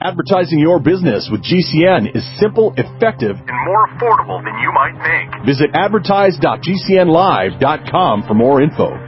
Advertising your business with GCN is simple, effective, and more affordable than you might think. Visit advertise.gcnlive.com for more info.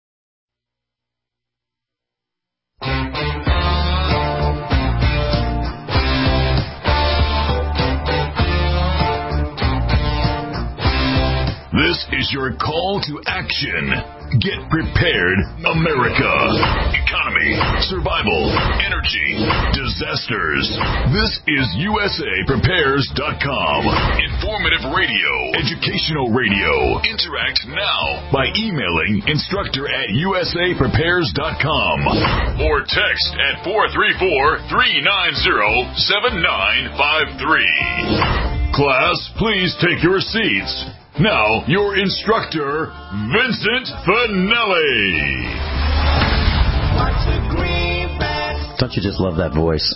This is your call to action. Get prepared, America. Economy, survival, energy, disasters. This is USAPrepares.com. Informative radio, educational radio. Interact now by emailing instructor@USAPrepares.com or text at 434-390-7953. Class, please take your seats. Now, your instructor, Vincent Finelli. Don't you just love that voice?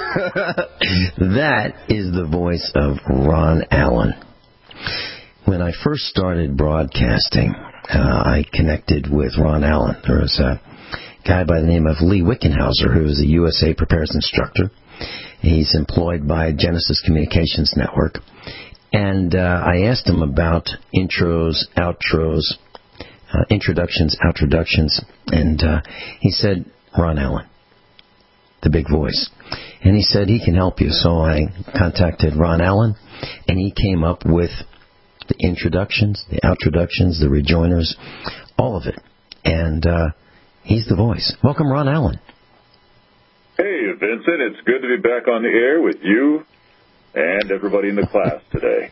That is the voice of Ron Allen. When I first started broadcasting, I connected with Ron Allen. There was a guy by the name of Lee Wickenhauser, who is a USA Prepares instructor. He's employed by Genesis Communications Network. And I asked him about intros, outros, introductions, outroductions, and he said, Ron Allen, the big voice. And he said he can help you. So I contacted Ron Allen, and he came up with the introductions, the outroductions, the rejoiners, all of it. And he's the voice. Welcome, Ron Allen. Hey, Vincent. It's good to be back on the air with you and everybody in the class today.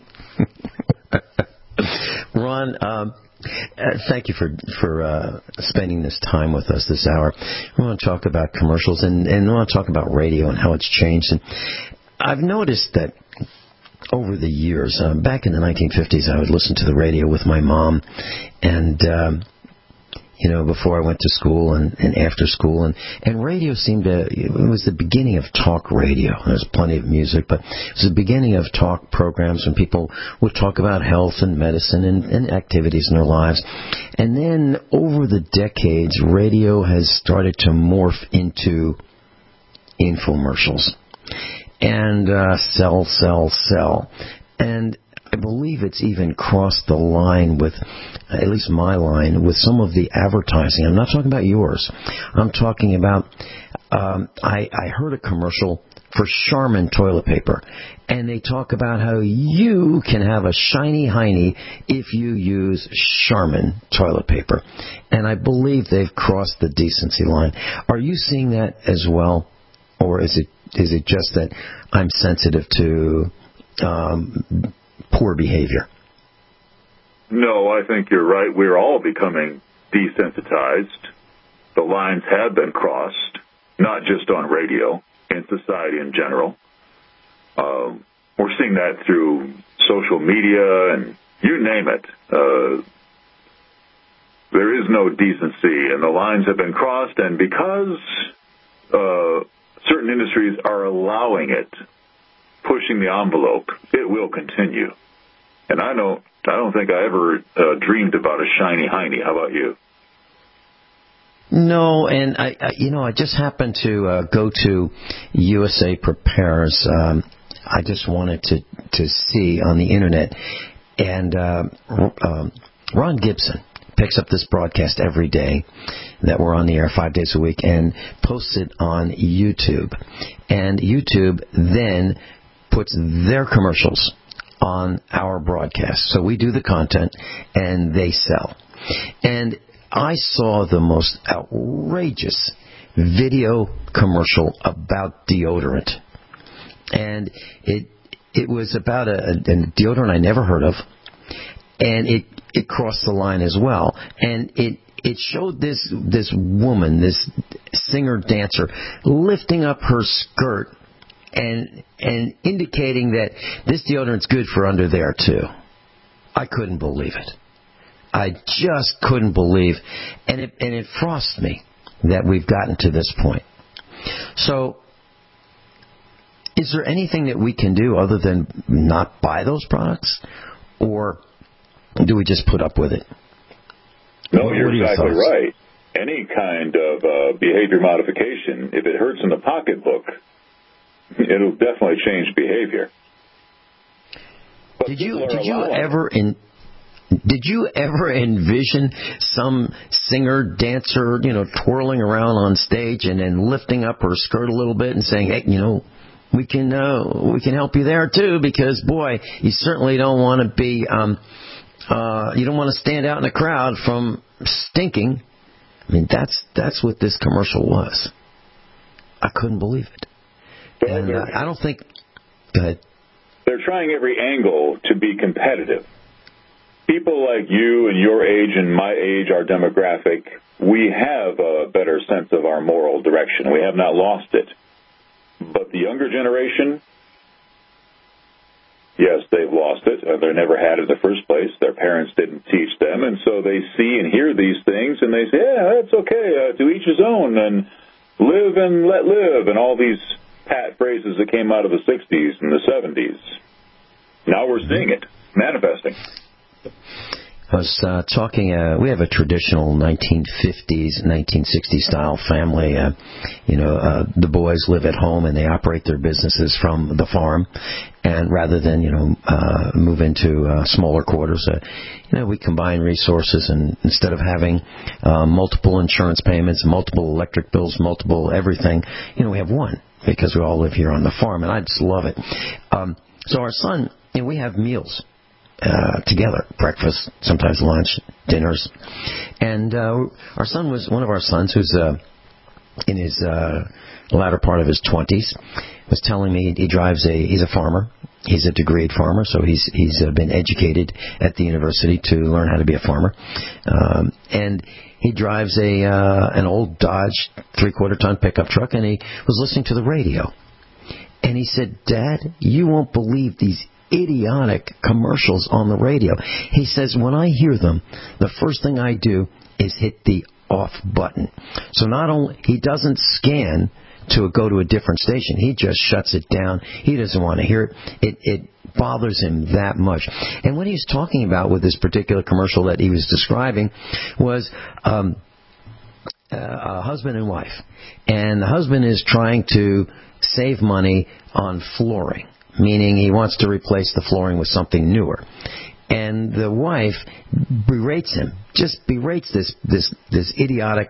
Ron, thank you for spending this time with us this hour. I want to talk about commercials and I want to talk about radio and how it's changed. And I've noticed that over the years, back in the 1950s, I would listen to the radio with my mom, and before I went to school and after school, and radio it was the beginning of talk radio. There's plenty of music, but it was the beginning of talk programs when people would talk about health and medicine and activities in their lives. And then over the decades, radio has started to morph into infomercials and sell. And I believe it's even crossed the line with, at least my line, with some of the advertising. I'm not talking about yours. I'm talking about, I heard a commercial for Charmin toilet paper, and they talk about how you can have a shiny hiney if you use Charmin toilet paper. And I believe they've crossed the decency line. Are you seeing that as well? Or is it just that I'm sensitive to poor behavior? No, I think you're right. We're all becoming desensitized. The lines have been crossed, not just on radio, in society in general. We're seeing that through social media and you name it. There is no decency, and the lines have been crossed, and because certain industries are allowing it, pushing the envelope, it will continue. And I don't think I ever dreamed about a shiny hiney. How about you? No, and I just happened to go to USA Prepares. I just wanted to see on the internet, and Ron Gibson picks up this broadcast every day that we're on the air 5 days a week and posts it on YouTube. And YouTube then puts their commercials on our broadcast. So we do the content and they sell. And I saw the most outrageous video commercial about deodorant. And it was about a deodorant I never heard of. And it crossed the line as well. And it showed this woman, this singer-dancer, lifting up her skirt and indicating that this deodorant's good for under there, too. I couldn't believe it. I just couldn't believe. And it frosted me that we've gotten to this point. So, is there anything that we can do other than not buy those products? Or do we just put up with it? No, you're exactly right. Any kind of behavior modification, if it hurts in the pocketbook, it'll definitely change behavior. But Did you ever envision some singer, dancer, twirling around on stage and then lifting up her skirt a little bit and saying, hey, we can help you there too, because boy, you certainly don't want to be, you don't want to stand out in a crowd from stinking. I mean, that's what this commercial was. I couldn't believe it. And I don't think. Go ahead. They're trying every angle to be competitive. People like you and your age and my age, our demographic, we have a better sense of our moral direction. We have not lost it. But the younger generation, yes, they've lost it. They never had it in the first place. Their parents didn't teach them, and so they see and hear these things, and they say, yeah, that's okay, to each his own, and live and let live, and all these pat phrases that came out of the 60s and the 70s. Now we're seeing it manifesting. I was talking, we have a traditional 1950s, 1960s style family. The boys live at home and they operate their businesses from the farm. And rather than, move into smaller quarters, we combine resources, and instead of having multiple insurance payments, multiple electric bills, multiple everything, we have one, because we all live here on the farm, and I just love it. So our son, we have meals together, breakfast, sometimes lunch, dinners. And our son was one of our sons, who's in his latter part of his 20s, was telling me he's a farmer. He's a degreed farmer, so he's been educated at the university to learn how to be a farmer. And he drives an old Dodge 3/4-ton pickup truck, and he was listening to the radio. And he said, Dad, you won't believe these idiotic commercials on the radio. He says, when I hear them, the first thing I do is hit the off button. So not only, he doesn't scan to go to a different station, he just shuts it down. He doesn't want to hear it. It bothers him that much. And what he's talking about with this particular commercial that he was describing was a husband and wife. And the husband is trying to save money on flooring, meaning he wants to replace the flooring with something newer. And the wife berates him, just berates this idiotic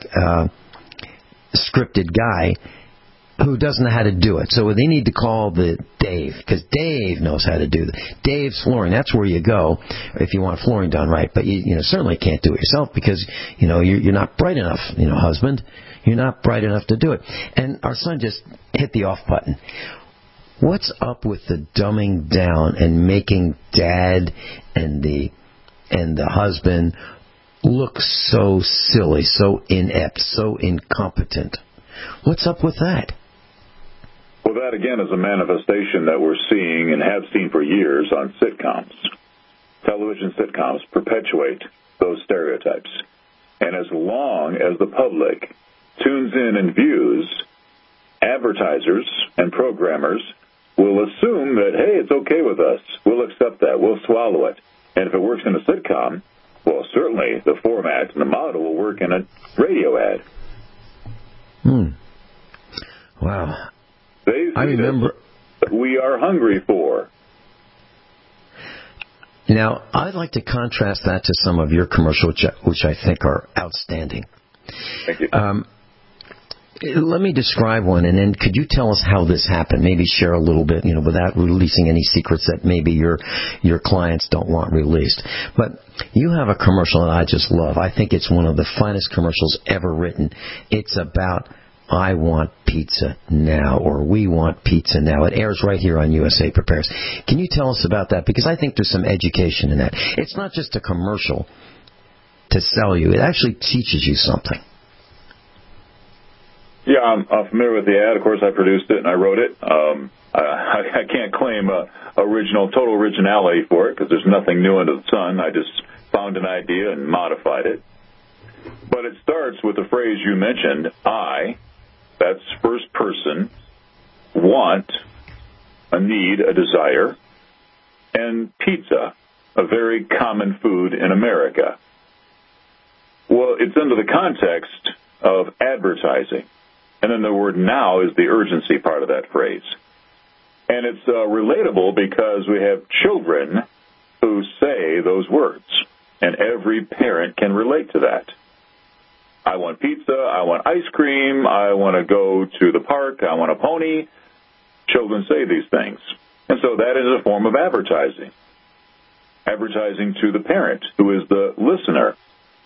scripted guy who doesn't know how to do it. So they need to call the Dave, because Dave knows how to do it. Dave's Flooring, that's where you go if you want flooring done right. But you certainly can't do it yourself, because you're not bright enough, husband. You're not bright enough to do it. And our son just hit the off button. What's up with the dumbing down and making Dad and the husband look so silly, so inept, so incompetent? What's up with that? Well, that again is a manifestation that we're seeing and have seen for years on sitcoms. Television sitcoms perpetuate those stereotypes. And as long as the public tunes in and views, advertisers and programmers will assume that, hey, it's okay with us. We'll accept that. We'll swallow it. And if it works in a sitcom, well, certainly the format and the model will work in a radio ad. Wow. I remember we are hungry for. Now, I'd like to contrast that to some of your commercials, which I think are outstanding. Thank you. Let me describe one, and then could you tell us how this happened? Maybe share a little bit, without releasing any secrets that maybe your clients don't want released. But you have a commercial that I just love. I think it's one of the finest commercials ever written. It's about I want pizza now, or we want pizza now. It airs right here on USA Prepares. Can you tell us about that? Because I think there's some education in that. It's not just a commercial to sell you. It actually teaches you something. Yeah, I'm familiar with the ad. Of course, I produced it and I wrote it. I can't claim total originality for it, because there's nothing new under the sun. I just found an idea and modified it. But it starts with the phrase you mentioned, I, that's first person, want, a need, a desire, and pizza, a very common food in America. Well, it's under the context of advertising. And then the word now is the urgency part of that phrase. And it's relatable because we have children who say those words, and every parent can relate to that. I want pizza, I want ice cream, I want to go to the park, I want a pony. Children say these things. And so that is a form of advertising. Advertising to the parent, who is the listener.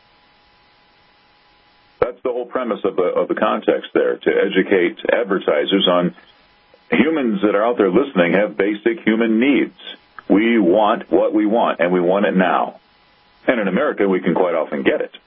That's the whole premise of the context there, to educate advertisers on humans that are out there listening have basic human needs. We want what we want, and we want it now. And in America, we can quite often get it.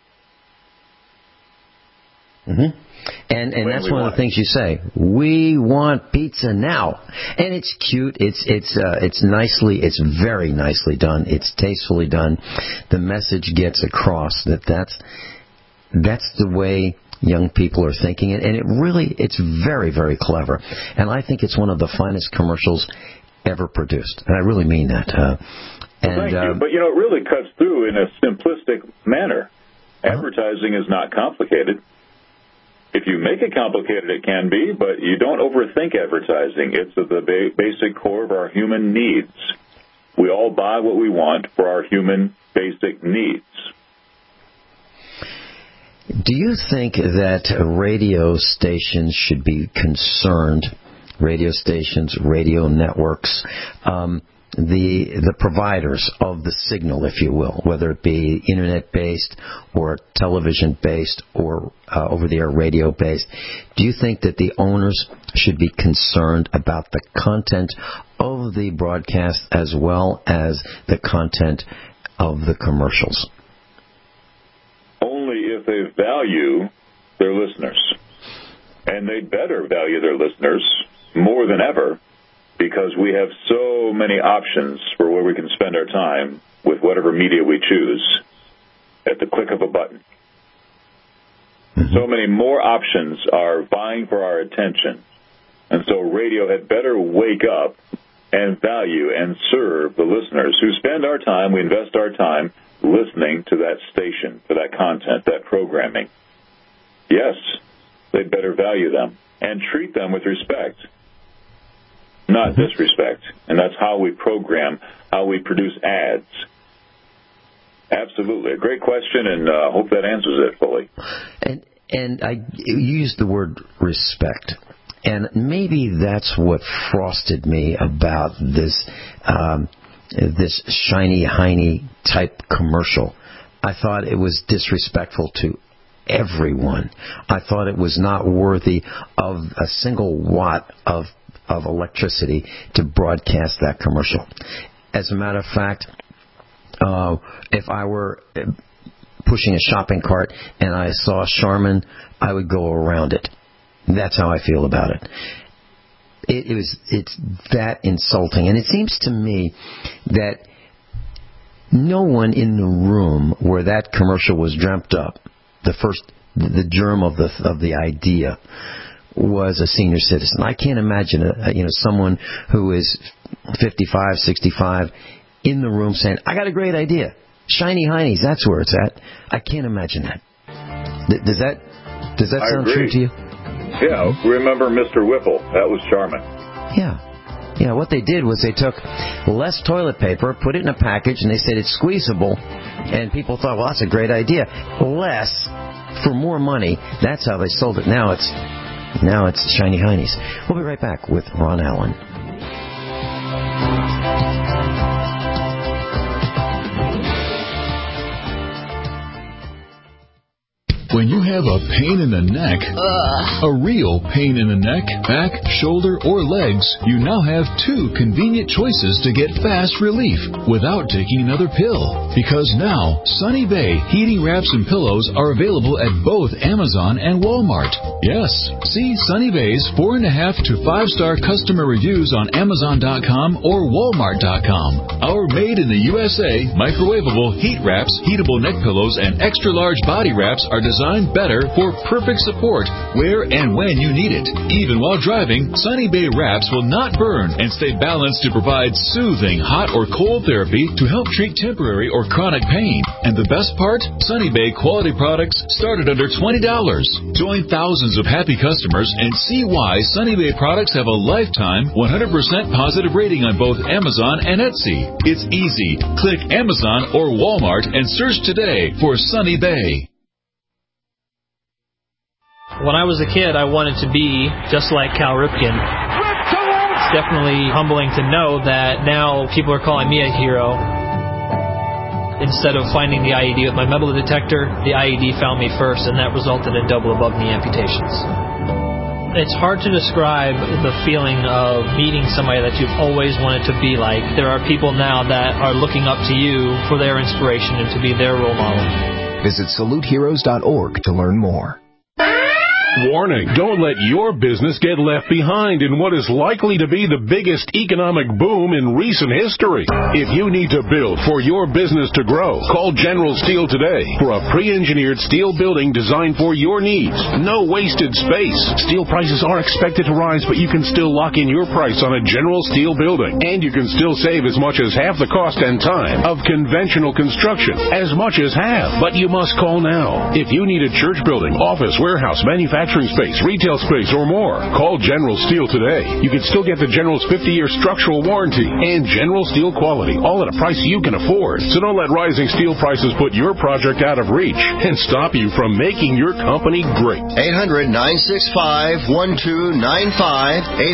Mm-hmm. And that's one of the things you say. We want pizza now, and it's cute. It's very nicely done. It's tastefully done. The message gets across that's the way young people are thinking, and it's very, very clever. And I think it's one of the finest commercials ever produced, and I really mean that. Thank you. But it really cuts through in a simplistic manner. Advertising is not complicated. If you make it complicated, it can be, but you don't overthink advertising. It's at the basic core of our human needs. We all buy what we want for our human basic needs. Do you think that radio stations should be concerned, radio stations, radio networks, the providers of the signal, if you will, whether it be Internet-based or television-based or over-the-air radio-based, do you think that the owners should be concerned about the content of the broadcast as well as the content of the commercials? Only if they value their listeners. And they better value their listeners more than ever, because we have so many options for where we can spend our time with whatever media we choose at the click of a button. So many more options are vying for our attention. And so radio had better wake up and value and serve the listeners who spend our time, we invest our time listening to that station, to that content, that programming. Yes, they'd better value them and treat them with respect, not disrespect. And that's how we program, how we produce ads. Absolutely. A great question, and I hope that answers it fully. And I used the word respect. And maybe that's what frosted me about this shiny, hiney type commercial. I thought it was disrespectful to everyone. I thought it was not worthy of a single watt of electricity to broadcast that commercial. As a matter of fact, if I were pushing a shopping cart and I saw Charmin, I would go around it. That's how I feel about it. It's that insulting. And it seems to me that no one in the room where that commercial was dreamt up, the germ of the idea, was a senior citizen. I can't imagine someone who is 55, 65 in the room saying, "I got a great idea. Shiny Heinies, that's where it's at." I can't imagine that. Does that sound true to you? Yeah, remember Mr. Whipple. That was Charmin. Yeah, what they did was they took less toilet paper, put it in a package, and they said it's squeezable. And people thought, well, that's a great idea. Less for more money. That's how they sold it. Now it's Shiny Heinies. We'll be right back with Ron Allen. When you have a pain in the neck, a real pain in the neck, back, shoulder, or legs, you now have two convenient choices to get fast relief without taking another pill. Because now, Sunny Bay heating wraps and pillows are available at both Amazon and Walmart. Yes, see Sunny Bay's 4.5 to 5-star customer reviews on Amazon.com or Walmart.com. Our made in the USA microwavable heat wraps, heatable neck pillows, and extra large body wraps are designed better for perfect support where and when you need it. Even while driving, Sunny Bay wraps will not burn and stay balanced to provide soothing hot or cold therapy to help treat temporary or chronic pain. And the best part? Sunny Bay quality products start at under $20. Join thousands of happy customers and see why Sunny Bay products have a lifetime 100% positive rating on both Amazon and Etsy. It's easy. Click Amazon or Walmart and search today for Sunny Bay. When I was a kid, I wanted to be just like Cal Ripken. It's definitely humbling to know that now people are calling me a hero. Instead of finding the IED with my metal detector, the IED found me first, and that resulted in double above-knee amputations. It's hard to describe the feeling of meeting somebody that you've always wanted to be like. There are people now that are looking up to you for their inspiration and to be their role model. Visit SaluteHeroes.org to learn more. Warning, don't let your business get left behind in what is likely to be the biggest economic boom in recent history. If you need to build for your business to grow, call General Steel today for a pre-engineered steel building designed for your needs. No wasted space. Steel prices are expected to rise, but you can still lock in your price on a General Steel building. And you can still save as much as half the cost and time of conventional construction. As much as half. But you must call now. If you need a church building, office, warehouse, manufacturing space, retail space, or more, call General Steel today. You can still get the General's 50-year structural warranty and General Steel quality, all at a price you can afford. So don't let rising steel prices put your project out of reach and stop you from making your company great. 800-965-1295.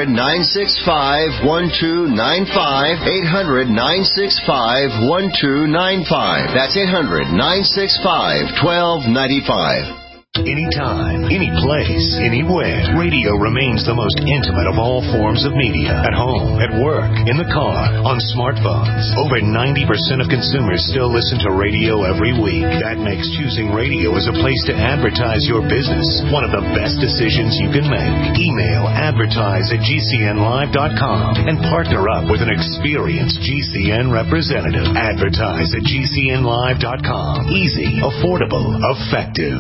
800-965-1295. 800-965-1295. That's 800-965-1295. Anytime, any place, anywhere. Radio remains the most intimate of all forms of media. At home, at work, in the car, on smartphones. Over 90% of consumers still listen to radio every week. That makes choosing radio as a place to advertise your business one of the best decisions you can make. Email advertise@gcnlive.com and partner up with an experienced GCN representative. Advertise@gcnlive.com. Easy, affordable, effective.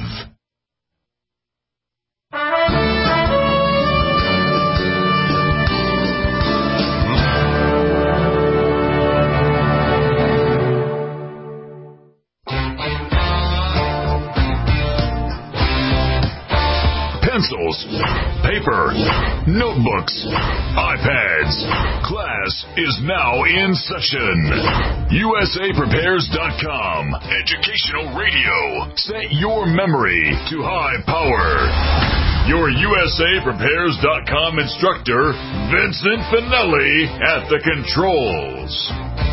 Pencils, paper, notebooks, iPads. Class is now in session. USAPrepares.com. Educational radio. Set your memory to high power. Your USAPrepares.com instructor, Vincent Finelli, at the controls.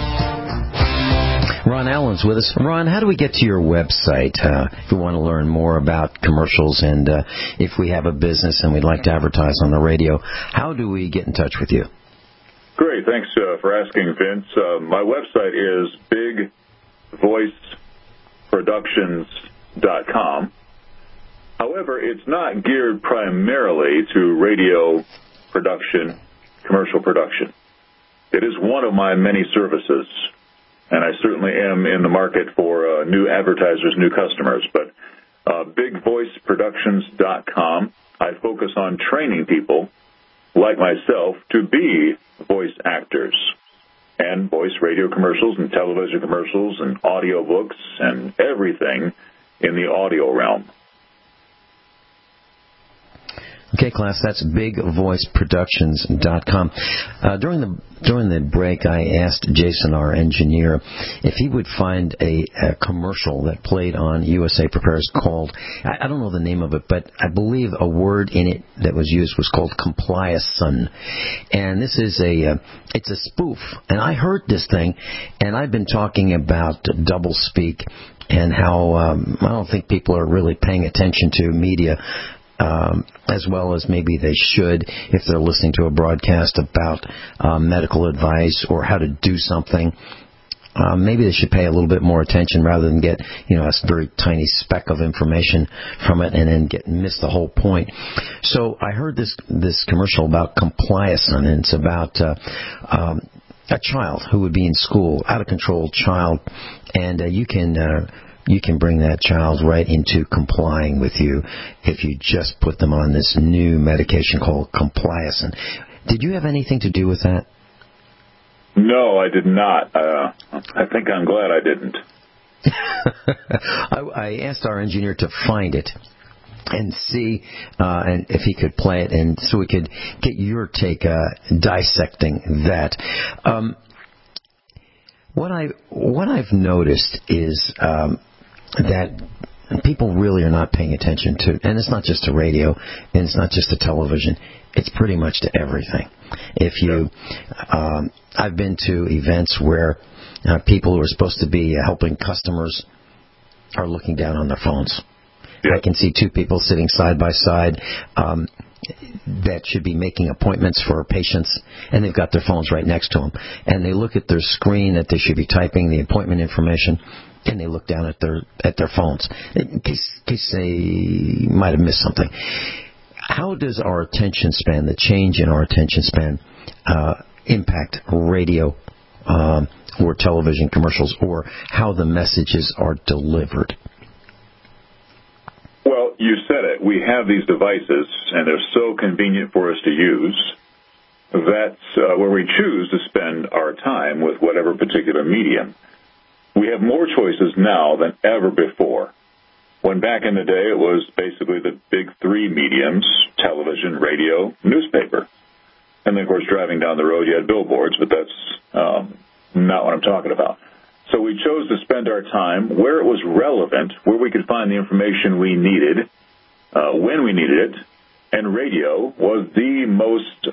Ron Allen's with us. Ron, how do we get to your website if we want to learn more about commercials and if we have a business and we'd like to advertise on the radio? How do we get in touch with you? Great. Thanks for asking, Vince. My website is bigvoiceproductions.com. However, it's not geared primarily to radio production, commercial production. It is one of my many services. And I certainly am in the market for new advertisers, new customers. But bigvoiceproductions.com, I focus on training people like myself to be voice actors and voice radio commercials and television commercials and audio books and everything in the audio realm. Okay, class, that's bigvoiceproductions.com. During the break, I asked Jason, our engineer, if he would find a commercial that played on USA Prepares called, I don't know the name of it, but I believe a word in it that was used was called Compliason. And this is it's a spoof. And I heard this thing, and I've been talking about doublespeak and how I don't think people are really paying attention to media as well as maybe they should if they're listening to a broadcast about medical advice or how to do something. Maybe they should pay a little bit more attention rather than get, a very tiny speck of information from it and then miss the whole point. So I heard this commercial about Compliason, and it's about a child who would be in school, out of control child, and you can you can bring that child right into complying with you if you just put them on this new medication called Compliacin. Did you have anything to do with that? No, I did not. I think I'm glad I didn't. I asked our engineer to find it and see and if he could play it, and so we could get your take dissecting that. What I've noticed is that people really are not paying attention to, and it's not just to radio, and it's not just to television. It's pretty much to everything. If you, I've been to events where people who are supposed to be helping customers are looking down on their phones. Yeah. I can see two people sitting side by side that should be making appointments for patients, and they've got their phones right next to them. And they look at their screen that they should be typing the appointment information, and they look down at their phones in case they might have missed something. How does our attention span, the change in our attention span, impact radio or television commercials, or how the messages are delivered? Well, you said it. We have these devices, and they're so convenient for us to use. That's where we choose to spend our time with whatever particular medium. We have more choices now than ever before. When back in the day, it was basically the big three mediums: television, radio, newspaper. And then, of course, driving down the road, you had billboards, but that's not what I'm talking about. So we chose to spend our time where it was relevant, where we could find the information we needed, when we needed it, and radio was the most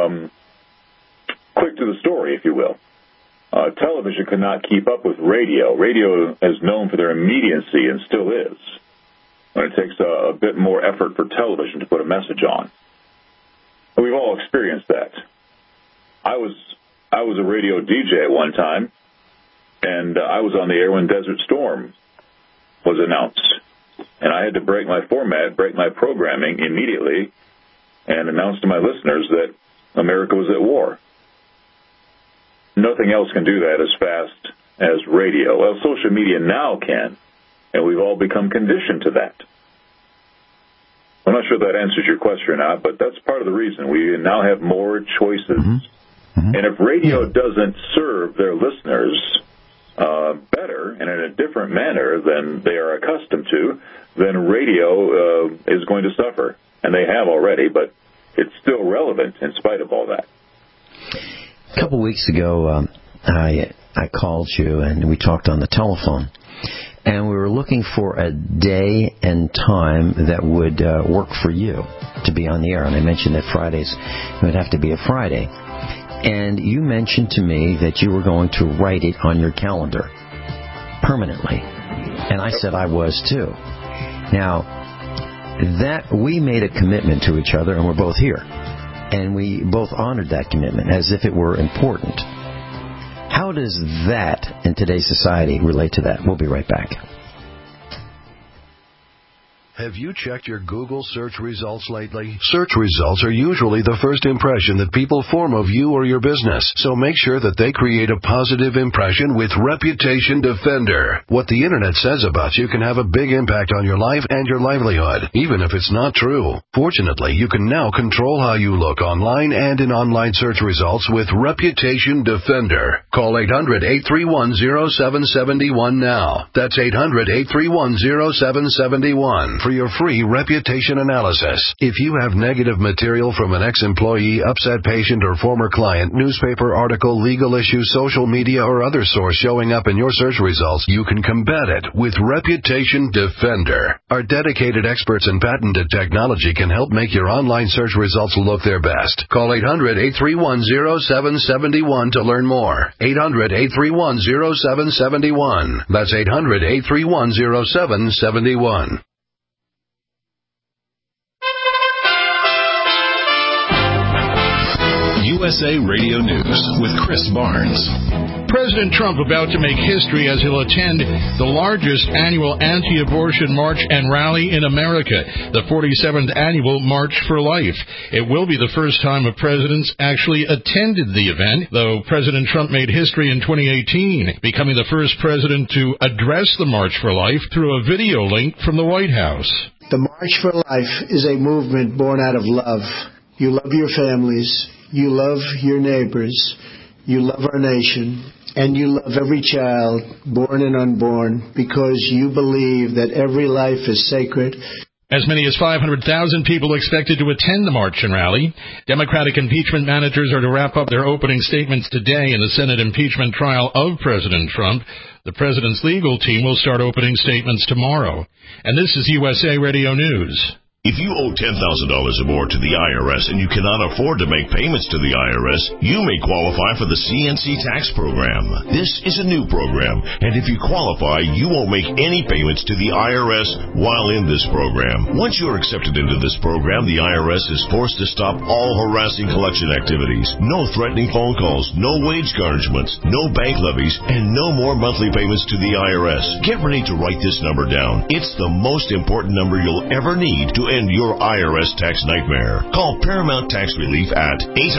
quick to the story, if you will. Television could not keep up with radio. Radio is known for their immediacy and still is. It takes a bit more effort for television to put a message on. And we've all experienced that. I was a radio DJ at one time, and I was on the air when Desert Storm was announced. And I had to break my format, break my programming immediately, and announce to my listeners that America was at war. Nothing else can do that as fast as radio. Well, social media now can, and we've all become conditioned to that. I'm not sure if that answers your question or not, but that's part of the reason. We now have more choices. Mm-hmm. Mm-hmm. And if radio doesn't serve their listeners better and in a different manner than they are accustomed to, then radio is going to suffer. And they have already, but it's still relevant in spite of all that. A couple weeks ago, I called you and we talked on the telephone, and we were looking for a day and time that would work for you to be on the air. And I mentioned that Fridays it would have to be a Friday, and you mentioned to me that you were going to write it on your calendar permanently, and I said I was too. Now, that we made a commitment to each other, and we're both here. And we both honored that commitment as if it were important. How does that in today's society relate to that? We'll be right back. Have you checked your Google search results lately? Search results are usually the first impression that people form of you or your business, so make sure that they create a positive impression with Reputation Defender. What the Internet says about you can have a big impact on your life and your livelihood, even if it's not true. Fortunately, you can now control how you look online and in online search results with Reputation Defender. Call 800-831-0771 now. That's 800-831-0771. For your free reputation analysis. If you have negative material from an ex-employee, upset patient, or former client, newspaper article, legal issue, social media, or other source showing up in your search results, you can combat it with Reputation Defender. Our dedicated experts in patented technology can help make your online search results look their best. Call 800-831-0771 to learn more. 800-831-0771. That's 800-831-0771. You USA Radio News with Chris Barnes. President Trump about to make history as he'll attend the largest annual anti-abortion march and rally in America, the 47th annual March for Life. It will be the first time a president actually attended the event, though President Trump made history in 2018, becoming the first president to address the March for Life through a video link from the White House. The March for Life is a movement born out of love. You love your families, you love your neighbors, you love our nation, and you love every child, born and unborn, because you believe that every life is sacred. As many as 500,000 people expected to attend the march and rally. Democratic impeachment managers are to wrap up their opening statements today in the Senate impeachment trial of President Trump. The president's legal team will start opening statements tomorrow. And this is USA Radio News. If you owe $10,000 or more to the IRS and you cannot afford to make payments to the IRS, you may qualify for the CNC tax program. This is a new program, and if you qualify, you won't make any payments to the IRS while in this program. Once you are accepted into this program, the IRS is forced to stop all harassing collection activities. No threatening phone calls, no wage garnishments, no bank levies, and no more monthly payments to the IRS. Get ready to write this number down. It's the most important number you'll ever need to end your IRS tax nightmare. Call Paramount Tax Relief at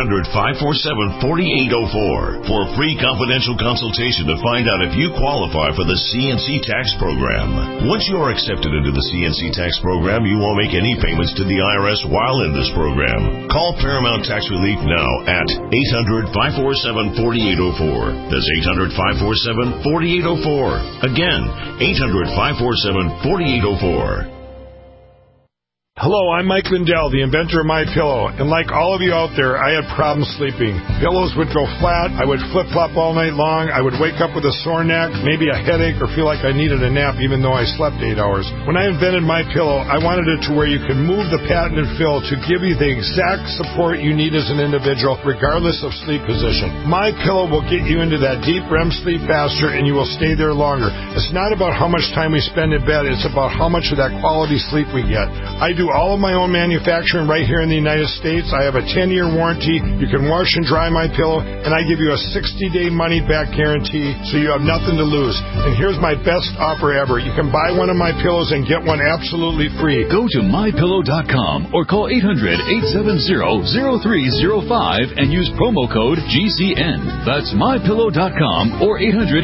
800-547-4804 for a free confidential consultation to find out if you qualify for the CNC tax program. Once you are accepted into the CNC tax program, you won't make any payments to the IRS while in this program. Call Paramount Tax Relief now at 800-547-4804. That's 800-547-4804. Again, 800-547-4804. Hello, I'm Mike Lindell, the inventor of MyPillow, and like all of you out there, I had problems sleeping. Pillows would go flat, I would flip-flop all night long, I would wake up with a sore neck, maybe a headache, or feel like I needed a nap even though I slept 8 hours. When I invented MyPillow, I wanted it to where you can move the patented fill to give you the exact support you need as an individual, regardless of sleep position. MyPillow will get you into that deep REM sleep faster, and you will stay there longer. It's not about how much time we spend in bed, it's about how much of that quality sleep we get. I do all of my own manufacturing right here in the United States. I have a 10-year warranty. You can wash and dry my pillow, and I give you a 60-day money-back guarantee, so you have nothing to lose. And here's my best offer ever. You can buy one of my pillows and get one absolutely free. Go to MyPillow.com or call 800-870-0305 and use promo code GCN. That's MyPillow.com or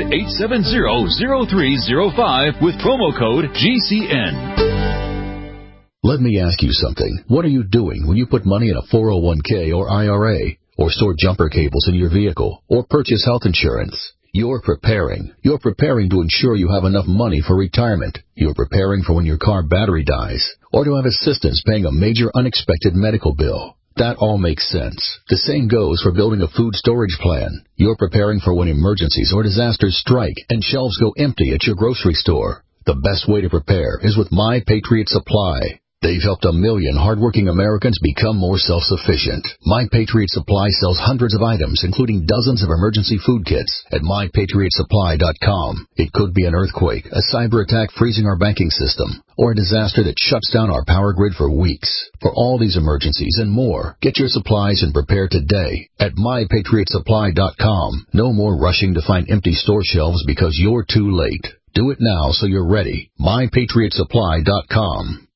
800-870-0305 with promo code GCN. Let me ask you something. What are you doing when you put money in a 401k or IRA, or store jumper cables in your vehicle, or purchase health insurance? You're preparing. You're preparing to ensure you have enough money for retirement. You're preparing for when your car battery dies, or to have assistance paying a major unexpected medical bill. That all makes sense. The same goes for building a food storage plan. You're preparing for when emergencies or disasters strike and shelves go empty at your grocery store. The best way to prepare is with My Patriot Supply. They've helped 1 million hardworking Americans become more self-sufficient. My Patriot Supply sells hundreds of items, including dozens of emergency food kits at MyPatriotSupply.com. It could be an earthquake, a cyber attack freezing our banking system, or a disaster that shuts down our power grid for weeks. For all these emergencies and more, get your supplies and prepare today at MyPatriotSupply.com. No more rushing to find empty store shelves because you're too late. Do it now so you're ready. MyPatriotSupply.com.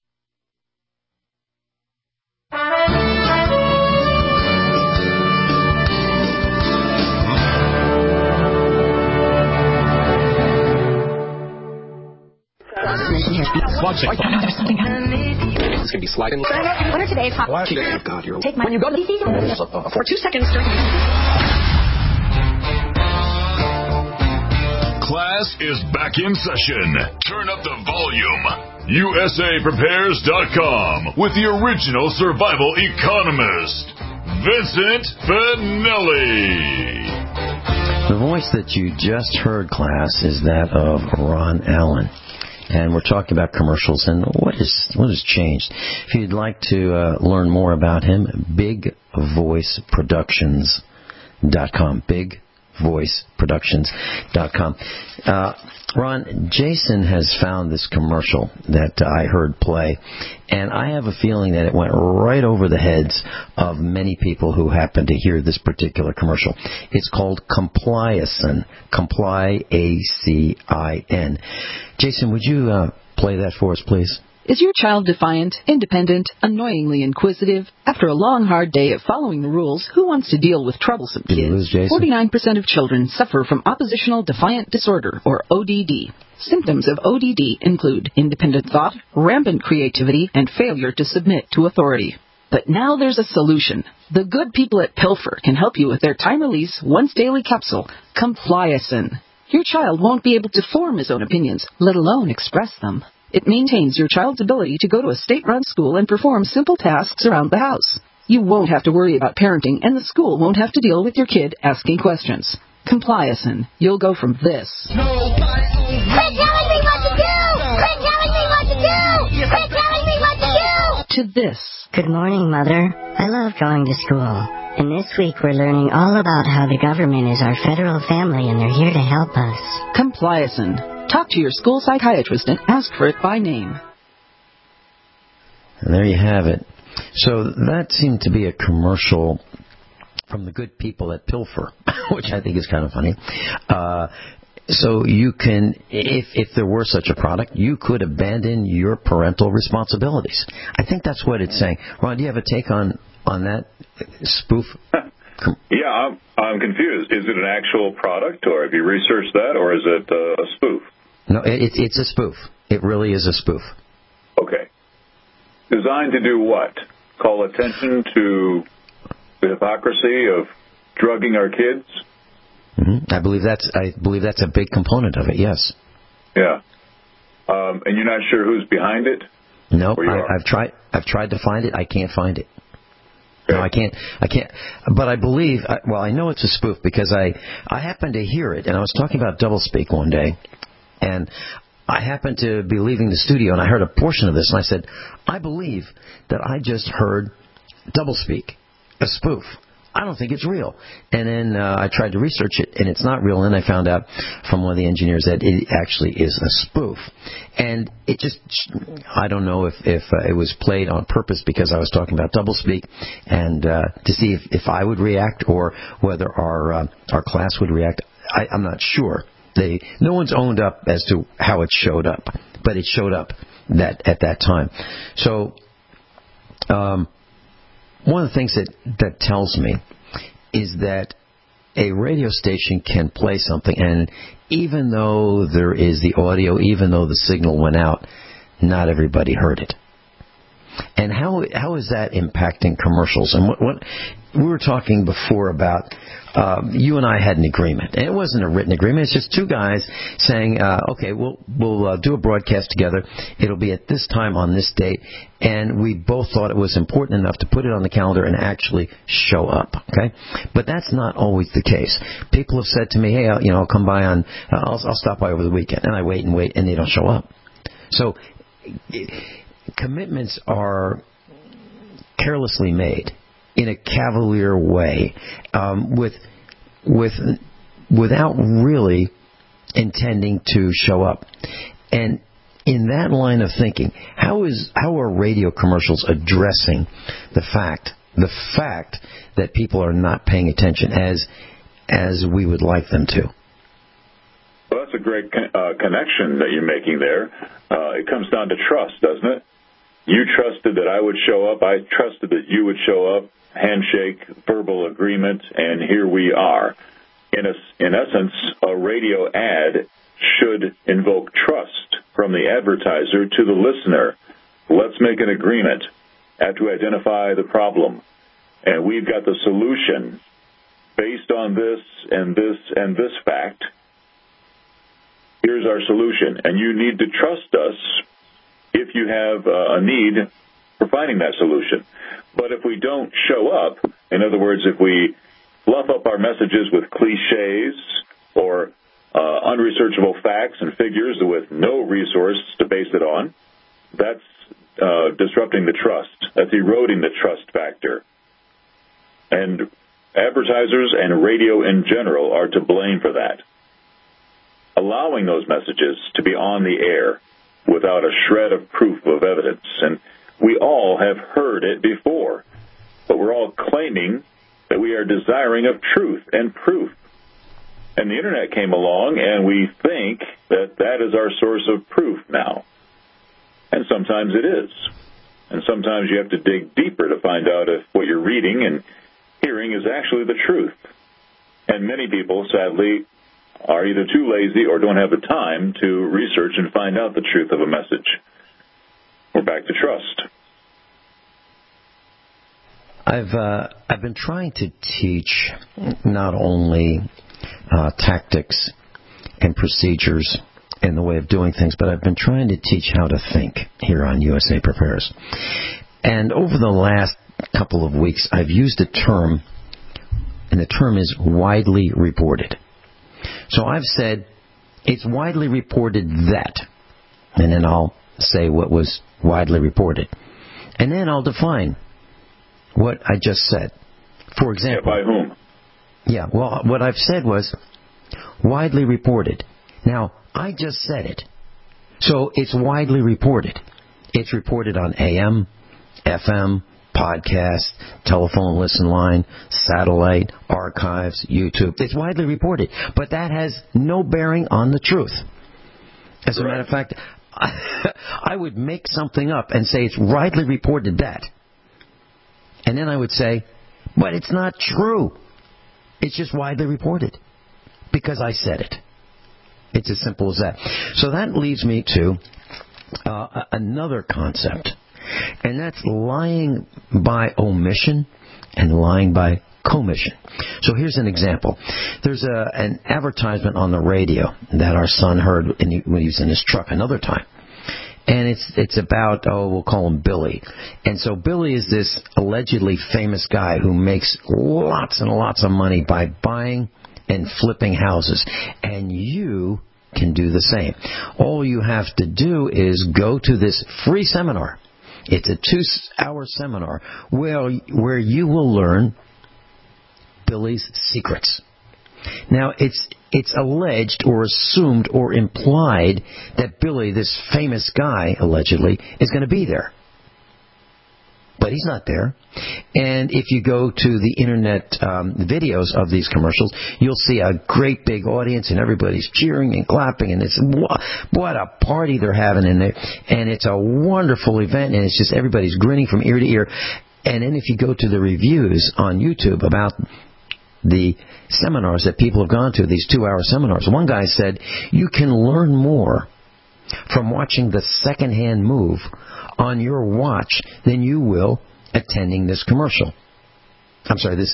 It's gonna be sliding. What are today's hot? God, you're take my when you go to DC for 2 seconds. Class is back in session. Turn up the volume. USAPrepares.com with the original survival economist, Vincent Finelli. The voice that you just heard, class, is that of Ron Allen. And we're talking about commercials and what has changed. If you'd like to learn more about him, BigVoiceProductions.com. voiceproductions.com. Ron, Jason has found this commercial that I heard play, and I have a feeling that it went right over the heads of many people who happened to hear this particular commercial. It's called Complyacin, Comply-A-C-I-N. Jason, would you play that for us, please? Is your child defiant, independent, annoyingly inquisitive? After a long, hard day of following the rules, who wants to deal with troublesome kids? 49% of children suffer from oppositional defiant disorder, or ODD. Symptoms of ODD include independent thought, rampant creativity, and failure to submit to authority. But now there's a solution. The good people at Pilfer can help you with their time-release, once-daily capsule, Complyacin. Your child won't be able to form his own opinions, let alone express them. It maintains your child's ability to go to a state-run school and perform simple tasks around the house. You won't have to worry about parenting, and the school won't have to deal with your kid asking questions. Complyacin. You'll go from this. Quit telling me what to do! Quit telling me what to do! Quit telling me what to do! To this. Good morning, Mother. I love going to school. And this week we're learning all about how the government is our federal family and they're here to help us. Complyacin. Talk to your school psychiatrist and ask for it by name. And there you have it. So that seemed to be a commercial from the good people at Pilfer, which I think is kind of funny. So you can, if there were such a product, you could abandon your parental responsibilities. I think that's what it's saying. Ron, do you have a take on that spoof? Yeah, I'm confused. Is it an actual product, or have you researched that, or is it a spoof? No, it's a spoof. It really is a spoof. Okay. Designed to do what? Call attention to the hypocrisy of drugging our kids? Mm-hmm. I believe that's a big component of it. Yes. Yeah. And you're not sure who's behind it? No, I've tried to find it. I can't find it. Okay. No, I can't. But I believe. I know it's a spoof because I happened to hear it, and I was talking about doublespeak one day, and I happened to be leaving the studio, and I heard a portion of this, and I said, I believe that I just heard doublespeak, a spoof. I don't think it's real. And then I tried to research it, and it's not real. And I found out from one of the engineers that it actually is a spoof. And it just, I don't know if it was played on purpose because I was talking about doublespeak, and to see if I would react or whether our class would react. I'm not sure. No one's owned up as to how it showed up, but it showed up at that time. So one of the things that tells me is that a radio station can play something, and even though there is the audio, even though the signal went out, not everybody heard it. And how is that impacting commercials? And what we were talking before about, you and I had an agreement, and it wasn't a written agreement. It's just two guys saying, okay, we'll do a broadcast together. It'll be at this time on this date, and we both thought it was important enough to put it on the calendar and actually show up. Okay, but that's not always the case. People have said to me, hey, I'll come by on, I'll stop by over the weekend, and I wait, and they don't show up. So commitments are carelessly made in a cavalier way, without really intending to show up. And in that line of thinking, how are radio commercials addressing the fact that people are not paying attention as we would like them to? Well, that's a great connection that you're making there. It comes down to trust, doesn't it? You trusted that I would show up. I trusted that you would show up. Handshake, verbal agreement, and here we are. In essence, a radio ad should invoke trust from the advertiser to the listener. Let's make an agreement. Have to identify the problem. And we've got the solution based on this and this and this fact. Here's our solution. And you need to trust us if you have a need for finding that solution. But if we don't show up, in other words, if we fluff up our messages with cliches or unresearchable facts and figures with no resource to base it on, that's disrupting the trust. That's eroding the trust factor. And Advertisers and radio in general are to blame for that. Allowing those messages to be on the air without a shred of proof of evidence. And we all have heard it before, but we're all claiming that we are desiring of truth and proof. And the Internet came along, and we think that that is our source of proof now. And sometimes it is. And sometimes you have to dig deeper to find out if what you're reading and hearing is actually the truth. And many people, sadly, are either too lazy or don't have the time to research and find out the truth of a message. We're back to trust. I've been trying to teach not only tactics and procedures and the way of doing things, but I've been trying to teach how to think here on USA Prepares. And over the last couple of weeks, I've used a term, and the term is widely reported. So I've said, it's widely reported that, and then I'll say what was widely reported. And then I'll define what I just said. For example... Yeah, by whom? Yeah, well, what I've said was widely reported. Now, I just said it. So it's widely reported. It's reported on AM, FM, podcast, telephone listen line, satellite, archives, YouTube. It's widely reported. But that has no bearing on the truth. As a matter of fact, I would make something up and say it's widely reported that. And then I would say, but it's not true. It's just widely reported. Because I said it. It's as simple as that. So that leads me to another concept. And that's lying by omission and lying by commission. So here's an example. There's an advertisement on the radio that our son heard when he was in his truck another time. And it's about, we'll call him Billy. And so Billy is this allegedly famous guy who makes lots and lots of money by buying and flipping houses. And you can do the same. All you have to do is go to this free seminar. It's a 2-hour seminar where you will learn Billy's secrets. Now, it's alleged or assumed or implied that Billy, this famous guy, allegedly, is going to be there. But he's not there. And if you go to the Internet videos of these commercials, you'll see a great big audience, and everybody's cheering and clapping, and it's what a party they're having in there. And it's a wonderful event, and it's just everybody's grinning from ear to ear. And then if you go to the reviews on YouTube about the seminars that people have gone to, these 2-hour seminars, one guy said, you can learn more from watching the second-hand move on your watch than you will attending this commercial. I'm sorry, it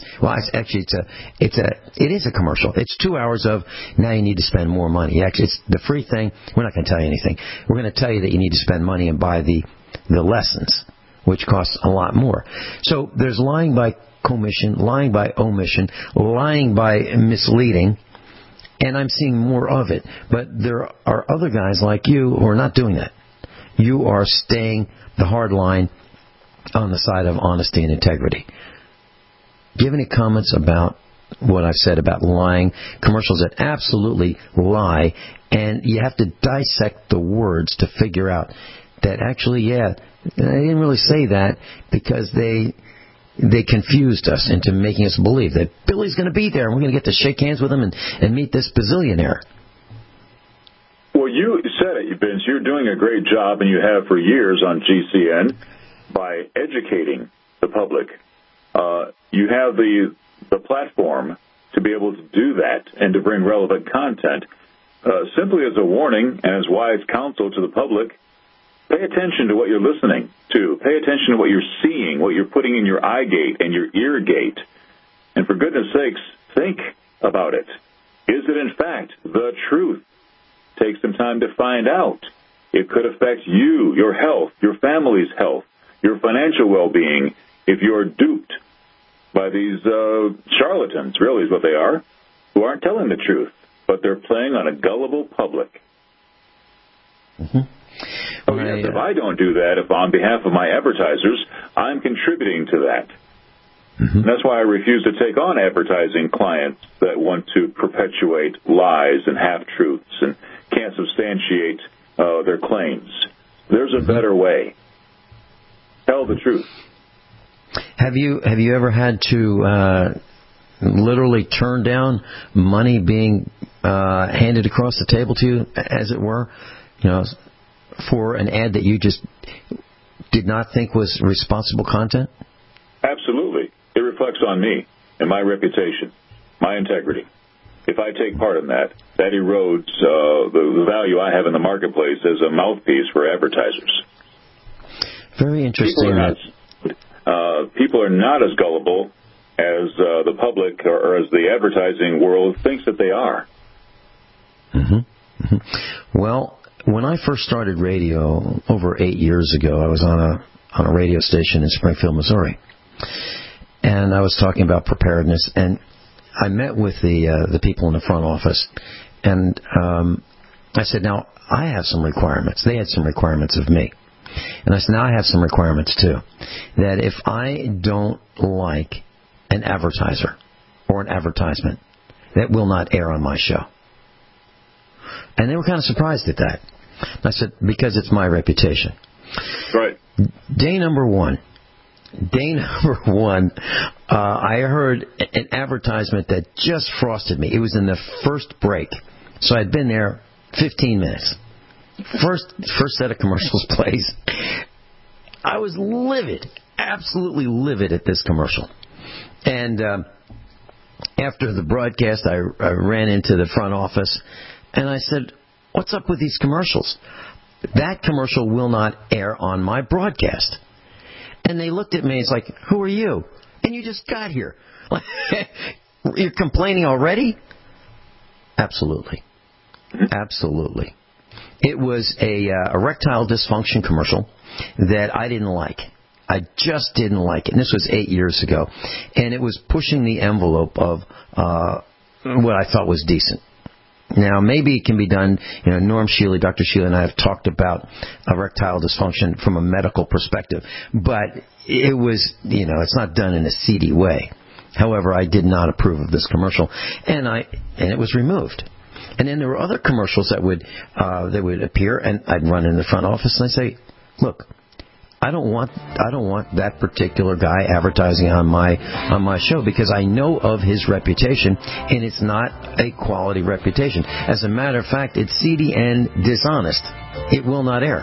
is a commercial. It's 2 hours of, now you need to spend more money. Actually, it's the free thing. We're not going to tell you anything. We're going to tell you that you need to spend money and buy the lessons, which costs a lot more. So there's lying by commission, lying by omission, lying by misleading, and I'm seeing more of it. But there are other guys like you who are not doing that. You are staying the hard line on the side of honesty and integrity. Do you have any comments about what I've said about lying? Commercials that absolutely lie, and you have to dissect the words to figure out that actually, they didn't really say that because they confused us into making us believe that Billy's going to be there and we're going to get to shake hands with him and meet this bazillionaire. Well, you said it, Vince. You're doing a great job, and you have for years on GCN, by educating the public. You have the platform to be able to do that and to bring relevant content. Simply as a warning and as wise counsel to the public, pay attention to what you're listening to. Pay attention to what you're seeing, what you're putting in your eye gate and your ear gate. And for goodness sakes, think about it. Is it in fact the truth? Take some time to find out. It could affect you, your health, your family's health, your financial well-being, if you're duped by these charlatans, really is what they are, who aren't telling the truth, but they're playing on a gullible public. Mm-hmm. If I don't do that, if on behalf of my advertisers, I'm contributing to that. And that's why I refuse to take on advertising clients that want to perpetuate lies and half-truths and can't substantiate their claims. There's a better way. Tell the truth. Have you ever had to literally turn down money being handed across the table to you, as it were, for an ad that you just did not think was responsible content? Absolutely. It reflects on me and my reputation, my integrity. If I take part in that, that erodes the value I have in the marketplace as a mouthpiece for advertisers. Very interesting. People are not as gullible as the public or as the advertising world thinks that they are. Well, when I first started radio over 8 years ago, I was on a radio station in Springfield, Missouri, and I was talking about preparedness, and I met with the people in the front office, and I said, now, I have some requirements. They had some requirements of me. And I said, now I have some requirements, too. That if I don't like an advertiser or an advertisement, that will not air on my show. And they were kind of surprised at that. I said, because it's my reputation. Right. Day number one, I heard an advertisement that just frosted me. It was in the first break. So I'd been there 15 minutes. First set of commercials plays. I was livid, absolutely livid at this commercial. And after the broadcast, I ran into the front office, and I said, what's up with these commercials? That commercial will not air on my broadcast. And they looked at me, it's like, who are you? And you just got here. You're complaining already? Absolutely. Absolutely. It was a erectile dysfunction commercial that I didn't like. I just didn't like it. And this was 8 years ago. And it was pushing the envelope of what I thought was decent. Now, maybe it can be done, Norm Shealy, Dr. Shealy and I have talked about erectile dysfunction from a medical perspective. But it was, it's not done in a seedy way. However, I did not approve of this commercial. And it was removed. And then there were other commercials that would appear, and I'd run in the front office and I'd say, look, I don't want that particular guy advertising on my show because I know of his reputation, and it's not a quality reputation. As a matter of fact, it's seedy and dishonest. It will not air.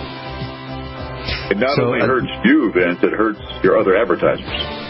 It not only hurts you, Vince, it hurts your other advertisers.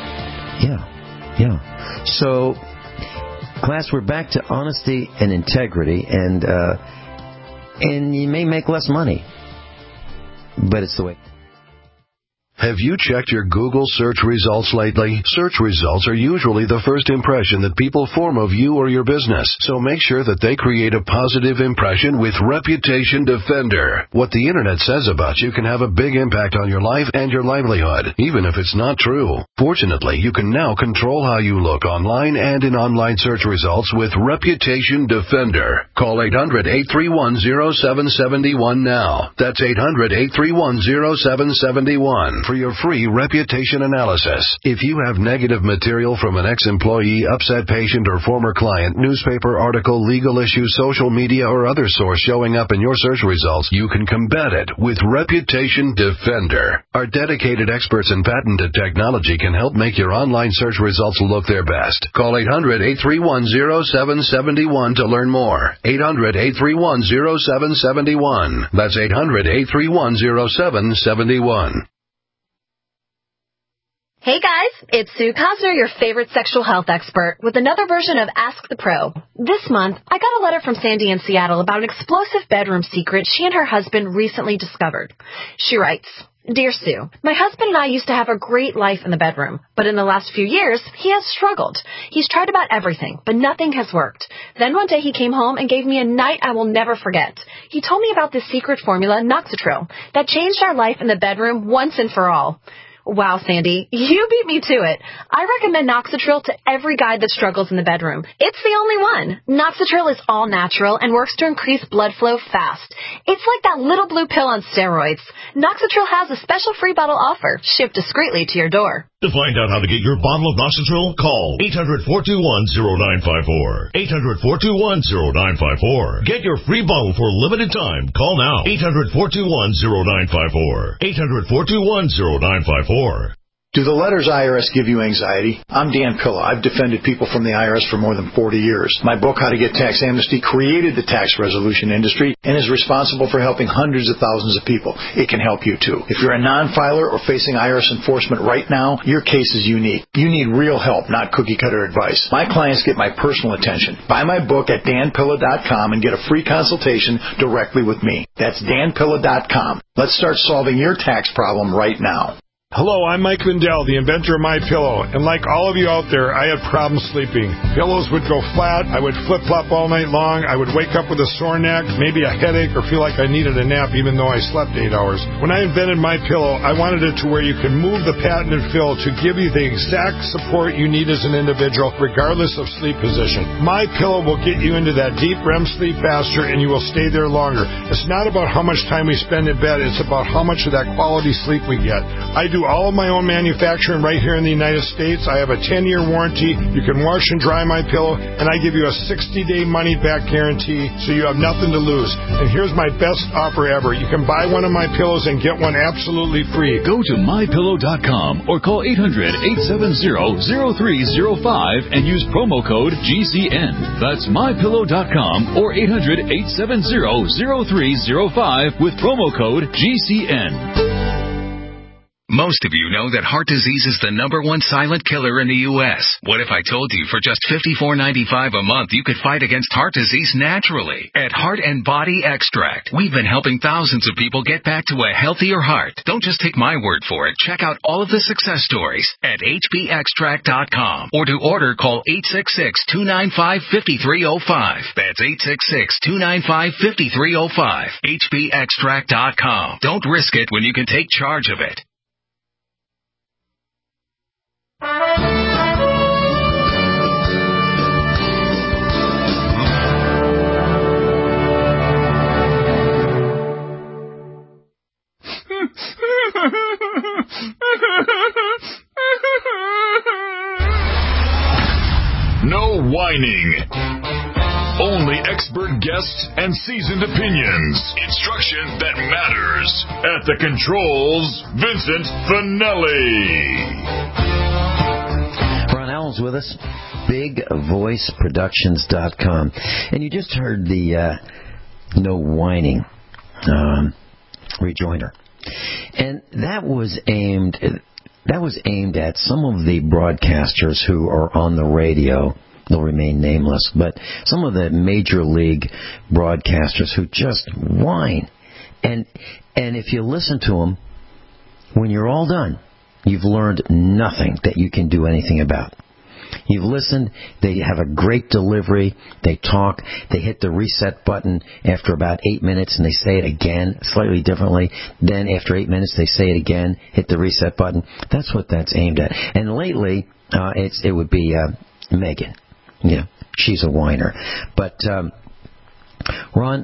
Yeah. So, class, we're back to honesty and integrity, and you may make less money, but it's the way. Have you checked your Google search results lately? Search results are usually the first impression that people form of you or your business, so make sure that they create a positive impression with Reputation Defender. What the Internet says about you can have a big impact on your life and your livelihood, even if it's not true. Fortunately, you can now control how you look online and in online search results with Reputation Defender. Call 800-831-0771 now. That's 800-831-0771. For your free reputation analysis. If you have negative material from an ex-employee, upset patient, or former client, newspaper article, legal issue, social media, or other source showing up in your search results, you can combat it with Reputation Defender. Our dedicated experts in patented technology can help make your online search results look their best. Call 800-831-0771 to learn more. 800-831-0771. That's 800-831-0771. Hey guys, it's Sue Cosner, your favorite sexual health expert, with another version of Ask the Pro. This month, I got a letter from Sandy in Seattle about an explosive bedroom secret she and her husband recently discovered. She writes, Dear Sue, my husband and I used to have a great life in the bedroom, but in the last few years, he has struggled. He's tried about everything, but nothing has worked. Then one day he came home and gave me a night I will never forget. He told me about this secret formula, Noxatril, that changed our life in the bedroom once and for all. Wow, Sandy, you beat me to it. I recommend Noxatril to every guy that struggles in the bedroom. It's the only one. Noxatril is all natural and works to increase blood flow fast. It's like that little blue pill on steroids. Noxatril has a special free bottle offer shipped discreetly to your door. To find out how to get your bottle of Noxitrol, call 800-421-0954. 800-421-0954. Get your free bottle for a limited time. Call now. 800-421-0954. 800-421-0954. Do the letters IRS give you anxiety? I'm Dan Pilla. I've defended people from the IRS for more than 40 years. My book, How to Get Tax Amnesty, created the tax resolution industry and is responsible for helping hundreds of thousands of people. It can help you too. If you're a non-filer or facing IRS enforcement right now, your case is unique. You need real help, not cookie-cutter advice. My clients get my personal attention. Buy my book at danpilla.com and get a free consultation directly with me. That's danpilla.com. Let's start solving your tax problem right now. Hello, I'm Mike Lindell, the inventor of MyPillow, and like all of you out there, I had problems sleeping. Pillows would go flat, I would flip-flop all night long, I would wake up with a sore neck, maybe a headache, or feel like I needed a nap even though I slept 8 hours. When I invented MyPillow, I wanted it to where you can move the patented fill to give you the exact support you need as an individual, regardless of sleep position. MyPillow will get you into that deep REM sleep faster, and you will stay there longer. It's not about how much time we spend in bed, it's about how much of that quality sleep we get. I do all of my own manufacturing right here in the United States. I have a 10-year warranty. You can wash and dry my pillow, and I give you a 60-day money-back guarantee, so you have nothing to lose. And here's my best offer ever. You can buy one of my pillows and get one absolutely free. Go to MyPillow.com or call 800-870-0305 and use promo code GCN. That's MyPillow.com or 800-870-0305 with promo code GCN. Most of you know that heart disease is the #1 silent killer in the U.S. What if I told you for just $54.95 a month you could fight against heart disease naturally? At Heart and Body Extract, we've been helping thousands of people get back to a healthier heart. Don't just take my word for it. Check out all of the success stories at hbextract.com. Or to order, call 866-295-5305. That's 866-295-5305. hbextract.com. Don't risk it when you can take charge of it. No whining. Only expert guests and seasoned opinions. Instruction that matters. At the controls, Vincent Finelli. Ron Allen's with us. BigVoiceProductions.com. And you just heard the no whining rejoinder. And that was aimed at some of the broadcasters who are on the radio. They'll remain nameless, but some of the major league broadcasters who just whine. And if you listen to them, when you're all done, you've learned nothing that you can do anything about. You've listened, they have a great delivery, they talk, they hit the reset button after about 8 minutes and they say it again, slightly differently. Then after 8 minutes they say it again, hit the reset button. That's what that's aimed at. And lately, it would be Megan. You know, she's a whiner. But, Ron,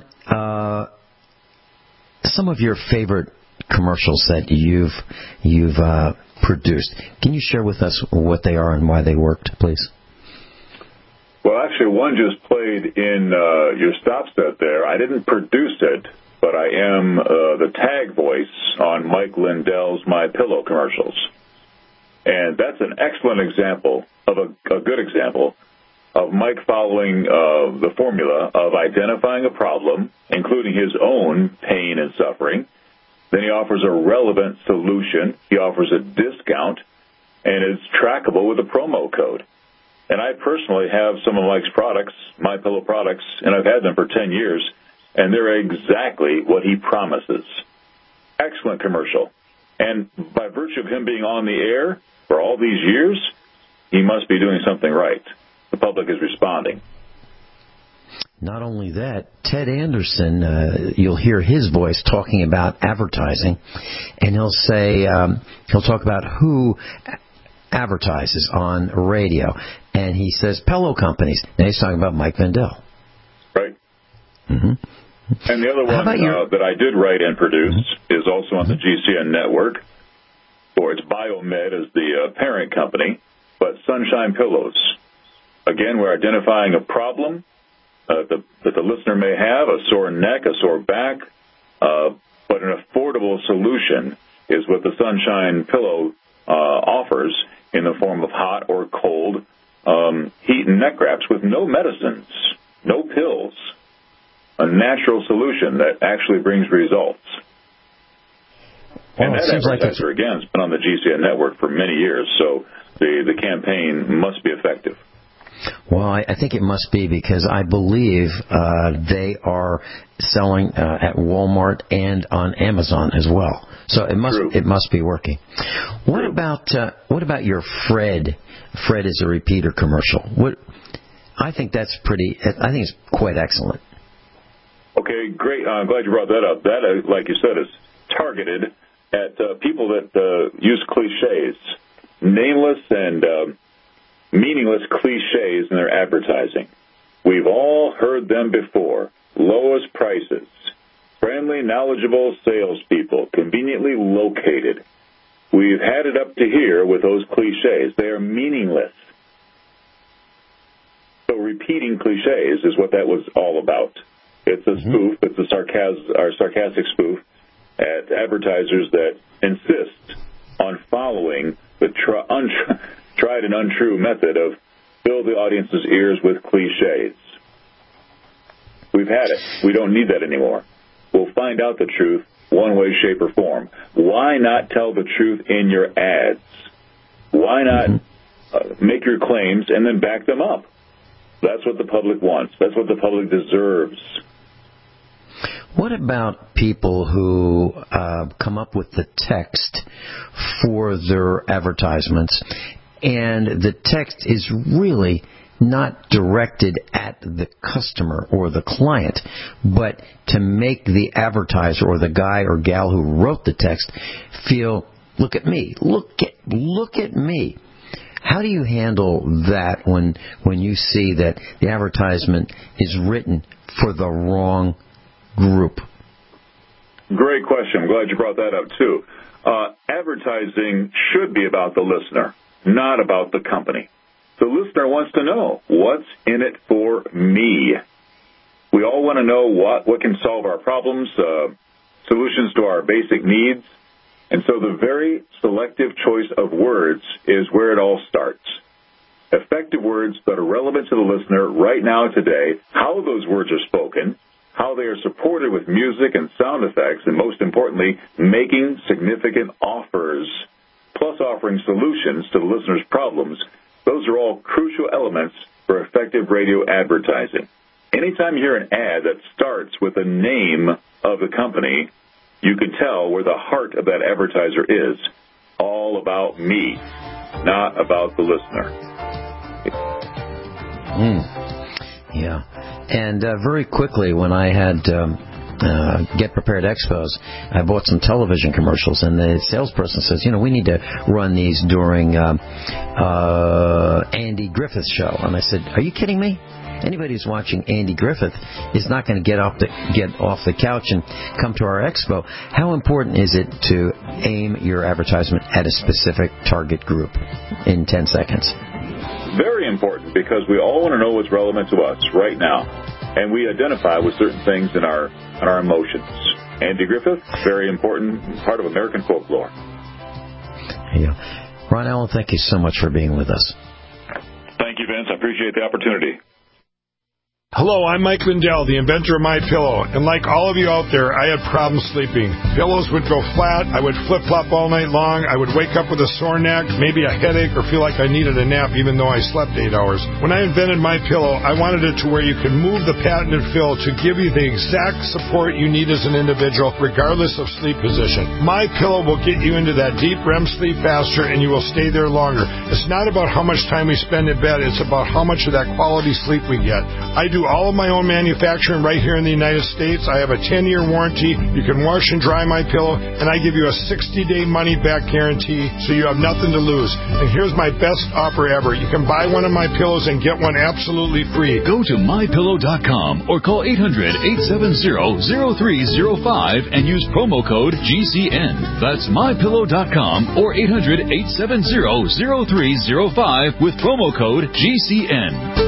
some of your favorite commercials that you've produced, can you share with us what they are and why they worked, please? Well, actually, one just played in your stop set there. I didn't produce it, but I am the tag voice on Mike Lindell's MyPillow commercials. And that's an excellent example of a good example of Mike following the formula of identifying a problem, including his own pain and suffering. Then he offers a relevant solution. He offers a discount, and it's trackable with a promo code. And I personally have some of Mike's products, MyPillow products, and I've had them for 10 years, and they're exactly what he promises. Excellent commercial. And by virtue of him being on the air for all these years, he must be doing something right. The public is responding. Not only that, Ted Anderson, you'll hear his voice talking about advertising, and he'll say, he'll talk about who advertises on radio, and he says pillow companies. Now he's talking about Mike Lindell. Right. Mm-hmm. And the other one that I did write and produce is also on the GCN network. or it's Biomed as the parent company, but Sunshine Pillows. Again, we're identifying a problem that the listener may have, a sore neck, a sore back, but an affordable solution is what the Sunshine Pillow offers in the form of hot or cold heat and neck wraps with no medicines, no pills, a natural solution that actually brings results. Well, and that advertiser, again, has been on the GCN network for many years, so the campaign must be effective. Well, I think it must be because I believe they are selling at Walmart and on Amazon as well. So it must be working. What about your Fred? Fred is a repeater commercial. I think that's I think it's quite excellent. Okay, great. I'm glad you brought that up. That, like you said, is targeted at people that use cliches, nameless and meaningless cliches in their advertising. We've all heard them before. Lowest prices, friendly, knowledgeable salespeople, conveniently located. We've had it up to here with those cliches. They are meaningless. So repeating cliches is what that was all about. It's a spoof. It's a sarcastic spoof at advertisers that insist on following the tried and untrue method of fill the audience's ears with cliches. We've had it. We don't need that anymore. We'll find out the truth one way, shape, or form. Why not tell the truth in your ads? Why not make your claims and then back them up? That's what the public wants. That's what the public deserves. What about people who come up with the text for their advertisements, and the text is really not directed at the customer or the client, but to make the advertiser or the guy or gal who wrote the text feel, look at me, look at me. How do you handle that when you see that the advertisement is written for the wrong group? Great question. I'm glad you brought that up, too. Advertising should be about the listener, not about the company. The listener wants to know, what's in it for me? We all want to know what can solve our problems, solutions to our basic needs. And so the very selective choice of words is where it all starts. Effective words that are relevant to the listener right now, today, how those words are spoken, how they are supported with music and sound effects, and most importantly, making significant offers, plus offering solutions to the listener's problems. Those are all crucial elements for effective radio advertising. Anytime you hear an ad that starts with the name of the company, you can tell where the heart of that advertiser is. All about me, not about the listener. Yeah. And very quickly, when I had Get Prepared Expos, I bought some television commercials, and the salesperson says, we need to run these during Andy Griffith's show. And I said, are you kidding me? Anybody who's watching Andy Griffith is not going to get off the couch and come to our expo. How important is it to aim your advertisement at a specific target group in 10 seconds? Very important, because we all want to know what's relevant to us right now, and we identify with certain things in our emotions. Andy Griffith, very important part of American folklore. Yeah. Ron Allen, thank you so much for being with us. Thank you, Vince. I appreciate the opportunity. Hello, I'm Mike Lindell, the inventor of MyPillow, and like all of you out there, I had problems sleeping. Pillows would go flat, I would flip-flop all night long, I would wake up with a sore neck, maybe a headache, or feel like I needed a nap even though I slept 8 hours. When I invented MyPillow, I wanted it to where you can move the patented fill to give you the exact support you need as an individual, regardless of sleep position. MyPillow will get you into that deep REM sleep faster, and you will stay there longer. It's not about how much time we spend in bed, it's about how much of that quality sleep we get. I do do all of my own manufacturing right here in the United States. I have a 10-year warranty. You can wash and dry my pillow, and I give you a 60-day money-back guarantee, so you have nothing to lose. And here's my best offer ever. You can buy one of my pillows and get one absolutely free. Go to mypillow.com or call 800-870-0305 and use promo code GCN. That's mypillow.com or 800-870-0305 with promo code GCN.